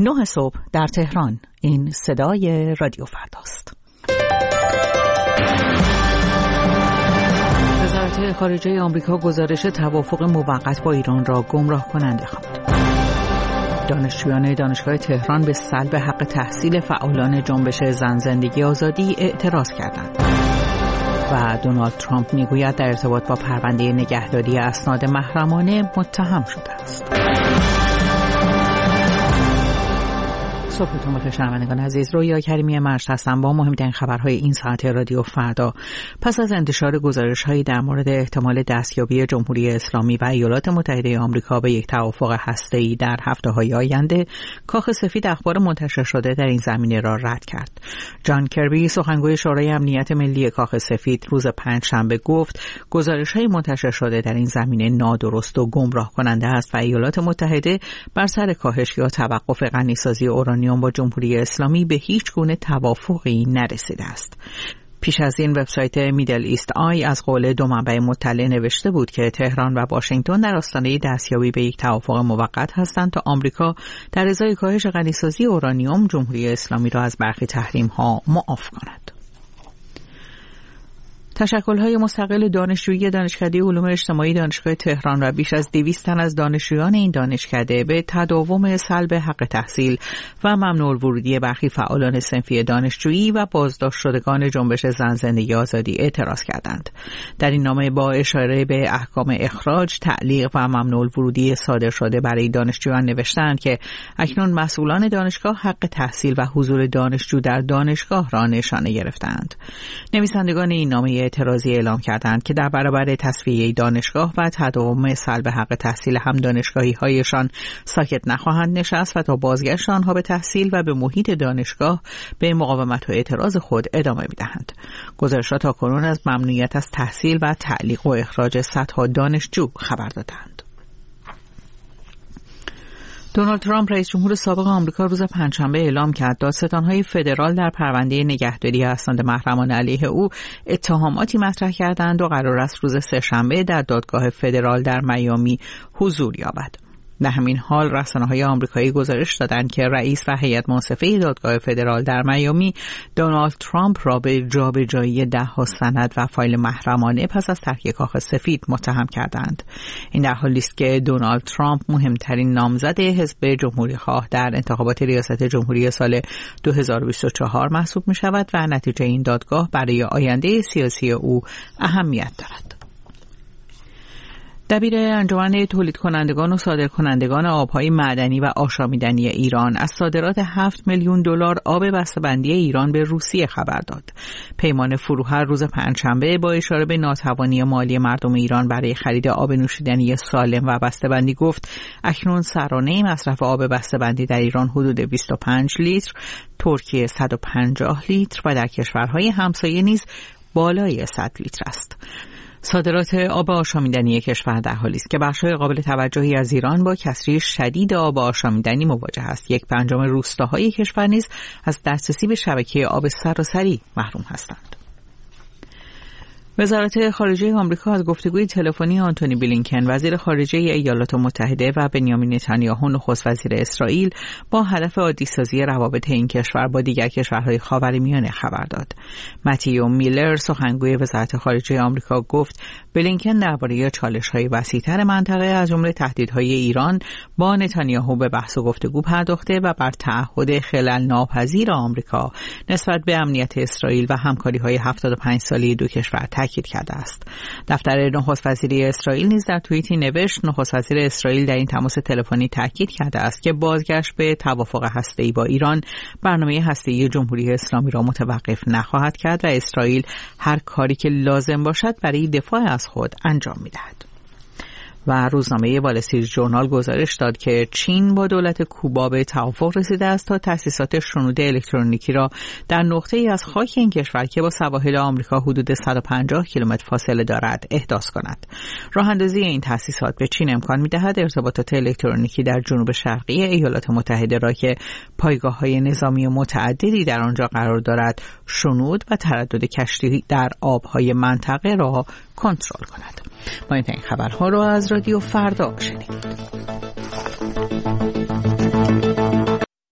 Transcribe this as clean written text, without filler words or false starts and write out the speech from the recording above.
9 صبح در تهران. این صدای رادیو فرداست. وزارت خارجه آمریکا گزارش توافق موقت با ایران را گمراه کننده خواند. دانشجویان دانشگاه تهران به سلب حق تحصیل فعالان جنبش زن زندگی آزادی اعتراض کردند. و دونالد ترامپ میگوید در ارتباط با پرونده نگهداری اسناد محرمانه متهم شده است. صبحتون بخیر شنوندگان عزیز. رویا کریمی مرشد هستم با مهمترین خبرهای این ساعت رادیو فردا. پس از انتشار گزارش‌هایی در مورد احتمال دستیابی جمهوری اسلامی و ایالات متحده آمریکا به یک توافق هسته‌ای در هفته‌های آینده، کاخ سفید اخبار منتشر شده در این زمینه را رد کرد. جان کربی سخنگوی شورای امنیت ملی کاخ سفید روز پنجشنبه گفت گزارش‌های منتشر شده در این زمینه نادرست و گمراه کننده است و ایالات متحده بر سر کاهش یا توقف غنیسازی اورانیوم با جمهوری اسلامی به هیچ گونه توافقی نرسیده است. پیش از این وبسایت میدل ایست آی از قول دو منبع مطلع نوشته بود که تهران و واشنگتن در آستانه دستیابی به یک توافق موقت هستند تا آمریکا در ازای کاهش غنیسازی اورانیوم جمهوری اسلامی را از برخی تحریم‌ها معاف کند. تشکل‌های مستقل دانشجویی دانشکده علوم اجتماعی دانشگاه تهران و بیش از 200 تن از دانشجویان این دانشکده به تداوم سلب حق تحصیل و ممنوع الورودی برخی فعالان صنفی دانشجویی و بازداشت شدگان جنبش زن زندگی آزادی اعتراض کردند. در این نامه با اشاره به احکام اخراج، تعلیق و ممنوع الورودی صادر شده برای دانشجویان نوشتند که اکنون مسئولان دانشگاه حق تحصیل و حضور دانشجو در دانشگاه را نشانه گرفتند. نویسندگان این نامه اعتراضی اعلام کردند که در برابر تصفیه دانشگاه و تداوم سلب حق تحصیل هم دانشگاهی هایشان ساکت نخواهند نشست و تا بازگشت آنها به تحصیل و به محیط دانشگاه به مقاومت و اعتراض خود ادامه می‌دهند. گزارش‌ها تاکنون از ممنوعیت از تحصیل و تعلیق و اخراج صدها دانشجو خبر دادند. دونالد ترامپ رئیس جمهور سابق آمریکا روز پنجشنبه اعلام کرد دادستان‌های فدرال در پرونده نگهداری اسناد محرمانه علیه او اتهاماتی مطرح کردند و قرار است روز سه‌شنبه در دادگاه فدرال در میامی حضور یابد. در همین حال رسانه‌های آمریکایی گزارش دادند که رئیس و هیئت منصفه دادگاه فدرال در میامی دونالد ترامپ را به جابجایی ده‌ها سند و فایل محرمانه پس از ترک کاخ سفید متهم کردند. این در حالی است که دونالد ترامپ مهمترین نامزد حزب جمهوری‌خواه در انتخابات ریاست جمهوری سال 2024 محسوب می‌شود و نتیجه این دادگاه برای آینده سیاسی او اهمیت دارد. دبیر انجمن تولید کنندگان و صادر کنندگان آبهای معدنی و آشامیدنی ایران از صادرات 7 میلیون دلار آب بسته‌بندی ایران به روسیه خبر داد. پیمان فروهر روز پنجشنبه با اشاره به ناتوانی مالی مردم ایران برای خرید آب نوشیدنی سالم و بسته‌بندی گفت اکنون سرانه مصرف آب بسته‌بندی در ایران حدود 25 لیتر، ترکیه 150 لیتر و در کشورهای همسایه نیز بالای 100 لیتر است. صادرات آب آشامیدنی کشور در حالی است که بخش‌های قابل توجهی از ایران با کسری شدید آب آشامیدنی مواجه است. 1/5 روستاهای کشور نیز از دسترسی به شبکه آب سراسری محروم هستند. وزارت خارجه آمریکا از گفتگوی تلفنی آنتونی بلینکن وزیر خارجه ایالات متحده و بنیامین نتانیاهو نخست وزیر اسرائیل با هدف عادی‌سازی روابط این کشور با دیگر کشورهای خاورمیانه خبر داد. متیو میلر سخنگوی وزارت خارجه آمریکا گفت بلینکن درباره چالش‌های وسیع‌تر منطقه از جمله تهدیدهای ایران با نتانیاهو به بحث و گفتگو پرداخته و بر تعهد خلل ناپذیر آمریکا نسبت به امنیت اسرائیل و همکاری‌های 75 ساله دو کشور تاکید کرده است. دفتر نخست وزیری اسرائیل نیز در توییتی نوشت نخست وزیر اسرائیل در این تماس تلفنی تاکید کرده است که بازگشت به توافق هسته‌ای با ایران برنامه هسته‌ای جمهوری اسلامی را متوقف نخواهد کرد و اسرائیل هر کاری که لازم باشد برای دفاع از خود انجام می‌دهد. و روزنامه وال استریت ژورنال گزارش داد که چین با دولت کوبا به توافق رسیده است تا تأسیسات شنود الکترونیکی را در نقطه‌ای از خاک این کشور که با سواحل آمریکا حدود 150 کیلومتر فاصله دارد احداث کند. راه‌اندازی این تأسیسات به چین امکان می‌دهد ارتباطات الکترونیکی در جنوب شرقی ایالات متحده را که پایگاه‌های نظامی متعددی در آنجا قرار دارد شنود و تردد کشتی در آب‌های منطقه را کنترل کند. ما این خبرها را از رادیو فردا شنیدید.